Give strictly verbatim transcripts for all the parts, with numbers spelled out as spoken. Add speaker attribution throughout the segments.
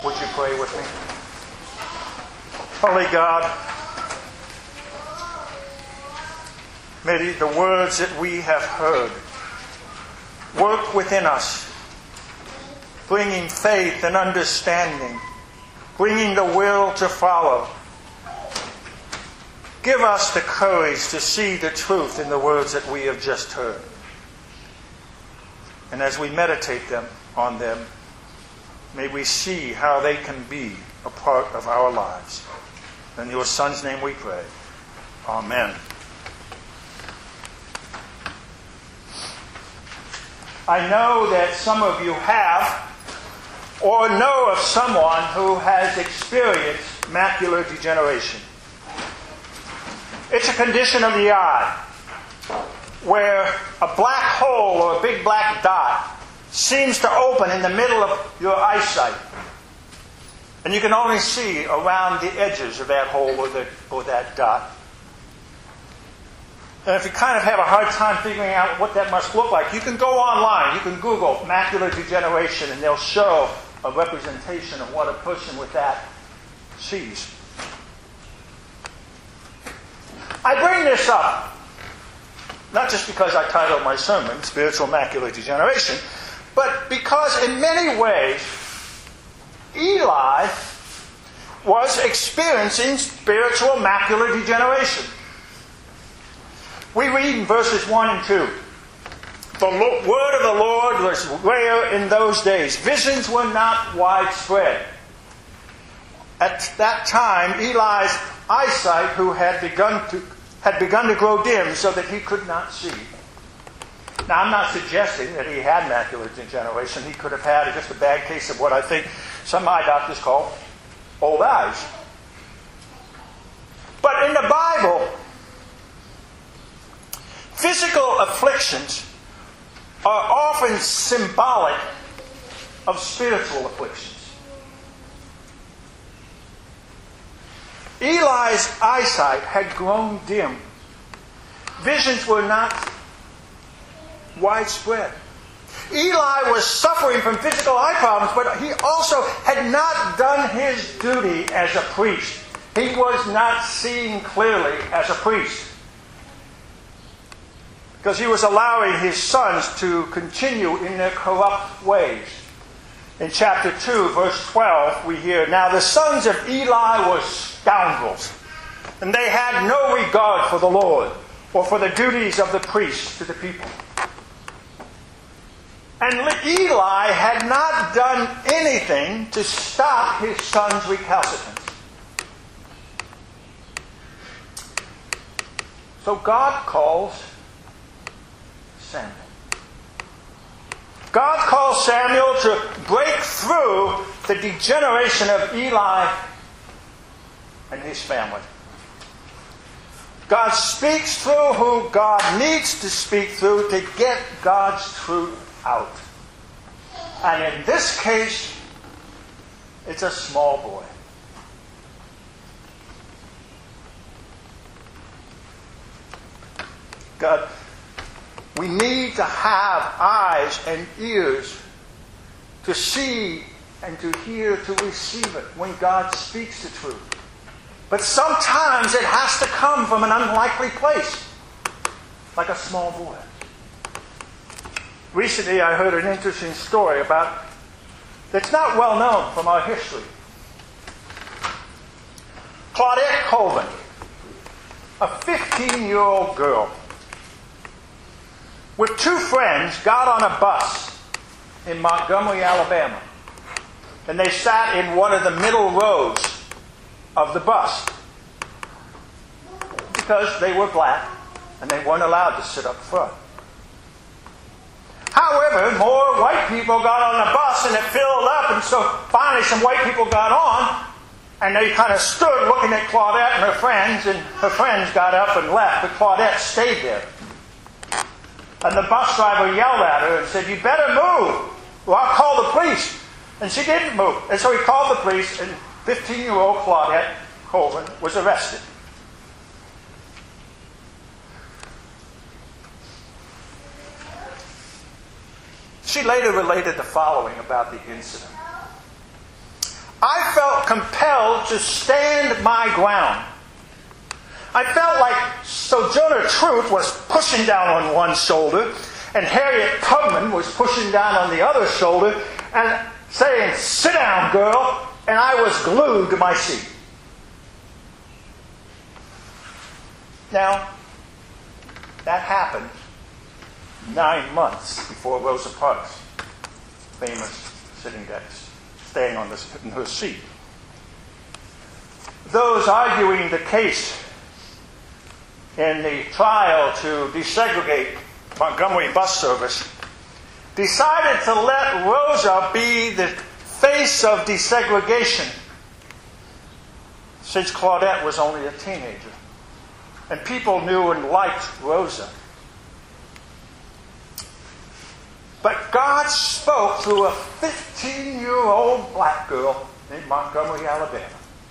Speaker 1: Would you pray with me? Holy God, may the words that we have heard work within us, bringing faith and understanding, bringing the will to follow. Give us the courage to see the truth in the words that we have just heard. And as we meditate them on them, may we see how they can be a part of our lives. In your Son's name we pray. Amen. I know that some of you have or know of someone who has experienced macular degeneration. It's a condition of the eye where a black hole or a big black dot seems to open in the middle of your eyesight. And you can only see around the edges of that hole or, the, or that dot. And if you kind of have a hard time figuring out what that must look like, you can go online. You can Google macular degeneration and they'll show a representation of what a person with that sees. I bring this up, not just because I titled my sermon, Spiritual Macular Degeneration, but because in many ways, Eli was experiencing spiritual macular degeneration. We read in verses one and two, the word of the Lord was rare in those days. Visions were not widespread. At that time, Eli's eyesight, who had begun to had begun to grow dim so that he could not see. Now, I'm not suggesting that he had macular degeneration. He could have had just a bad case of what I think some eye doctors call old eyes. But in the Bible, physical afflictions are often symbolic of spiritual afflictions. Eli's eyesight had grown dim. Visions were not widespread. Eli was suffering from physical eye problems, but he also had not done his duty as a priest. He was not seeing clearly as a priest, because he was allowing his sons to continue in their corrupt ways. In chapter two, verse twelve, we hear, "Now the sons of Eli were scoundrels, and they had no regard for the Lord or for the duties of the priest to the people." And Eli had not done anything to stop his son's recalcitrance. So God calls Samuel. God calls Samuel to break through the degeneration of Eli and his family. God speaks through who God needs to speak through to get God's truth out. And in this case, it's a small boy. God, we need to have eyes and ears to see and to hear, to receive it when God speaks the truth. But sometimes it has to come from an unlikely place, like a small boy. Recently I heard an interesting story about, that's not well known from our history. Claudette Colvin, a fifteen-year-old girl, with two friends, got on a bus in Montgomery, Alabama. And they sat in one of the middle rows of the bus because they were black and they weren't allowed to sit up front. However, more white people got on the bus and it filled up, and so finally some white people got on and they kind of stood looking at Claudette and her friends, and her friends got up and left, but Claudette stayed there. And the bus driver yelled at her and said, "You better move, or I'll call the police." And she didn't move. And so he called the police, and fifteen-year-old Claudette Colvin was arrested. She later related the following about the incident. I felt compelled to stand my ground. I felt like Sojourner Truth was pushing down on one shoulder, and Harriet Tubman was pushing down on the other shoulder, and saying, "Sit down, girl," and I was glued to my seat. Now, that happened nine months before Rosa Parks' famous sitting desk, staying on this, in her seat. Those arguing the case in the trial to desegregate Montgomery bus service decided to let Rosa be the face of desegregation, since Claudette was only a teenager. And people knew and liked Rosa. But God spoke through a fifteen-year-old black girl named Montgomery, Alabama,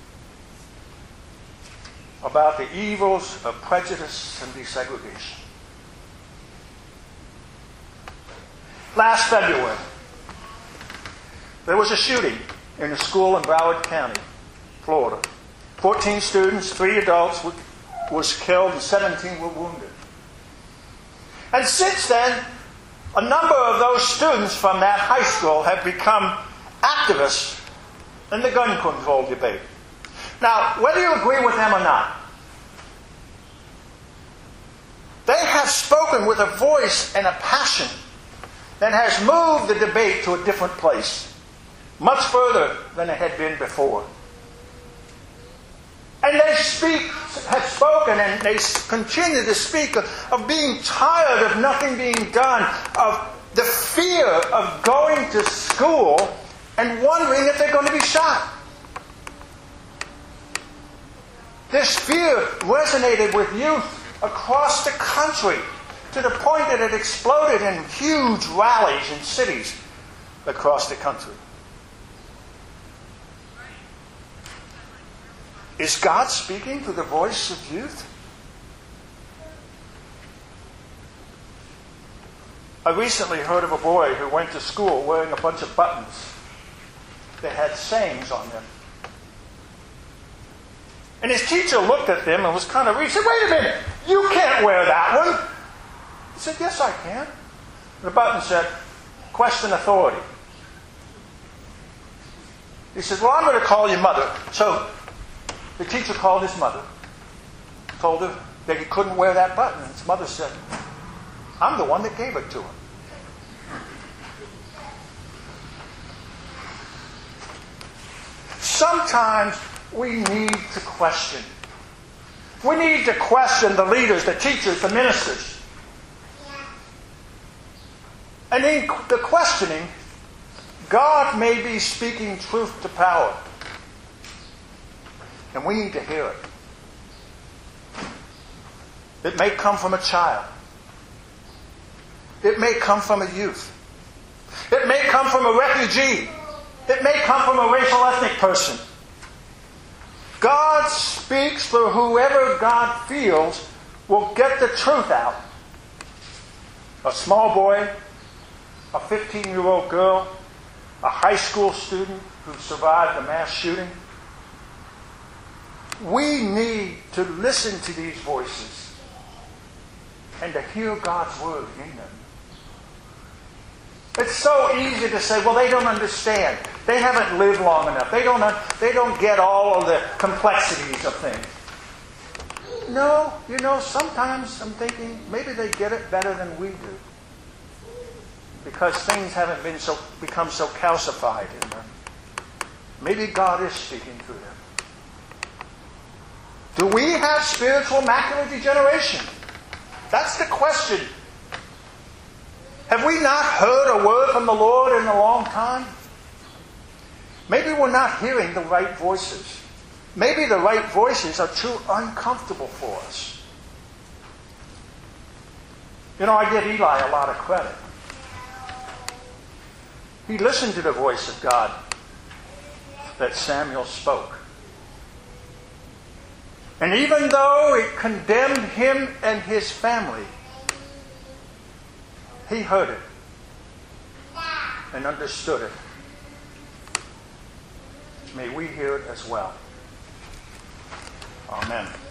Speaker 1: about the evils of prejudice and desegregation. Last February, there was a shooting in a school in Broward County, Florida. fourteen students, three adults were, was killed and seventeen were wounded. And since then, a number of those students from that high school have become activists in the gun control debate. Now, whether you agree with them or not, they have spoken with a voice and a passion that has moved the debate to a different place, much further than it had been before. And they speak, have spoken, and they continue to speak of, of being tired of nothing being done, of the fear of going to school and wondering if they're going to be shot. This fear resonated with youth across the country to the point that it exploded in huge rallies in cities across the country. Is God speaking through the voice of youth? I recently heard of a boy who went to school wearing a bunch of buttons that had sayings on them. And his teacher looked at them and was kind of rude. He said, "Wait a minute, you can't wear that one." He said, "Yes, I can." The button said, "Question authority." He said, "Well, I'm going to call your mother." So the teacher called his mother, told her that he couldn't wear that button. And his mother said, "I'm the one that gave it to him." Sometimes we need to question. We need to question the leaders, the teachers, the ministers. And in the questioning, God may be speaking truth to power. And we need to hear it. It may come from a child. It may come from a youth. It may come from a refugee. It may come from a racial ethnic person. God speaks for whoever God feels will get the truth out. A small boy, a fifteen-year-old girl, a high school student who survived a mass shooting. We need to listen to these voices and to hear God's word in them. It's so easy to say, well, they don't understand. They haven't lived long enough. They don't, they don't get all of the complexities of things. No, you know, sometimes I'm thinking maybe they get it better than we do, because things haven't been so become so calcified in them. Maybe God is speaking through them. Do we have spiritual macular degeneration? That's the question. Have we not heard a word from the Lord in a long time? Maybe we're not hearing the right voices. Maybe the right voices are too uncomfortable for us. You know, I give Eli a lot of credit. He listened to the voice of God that Samuel spoke. And even though it condemned him and his family, he heard it and understood it. may we hear it as well. Amen.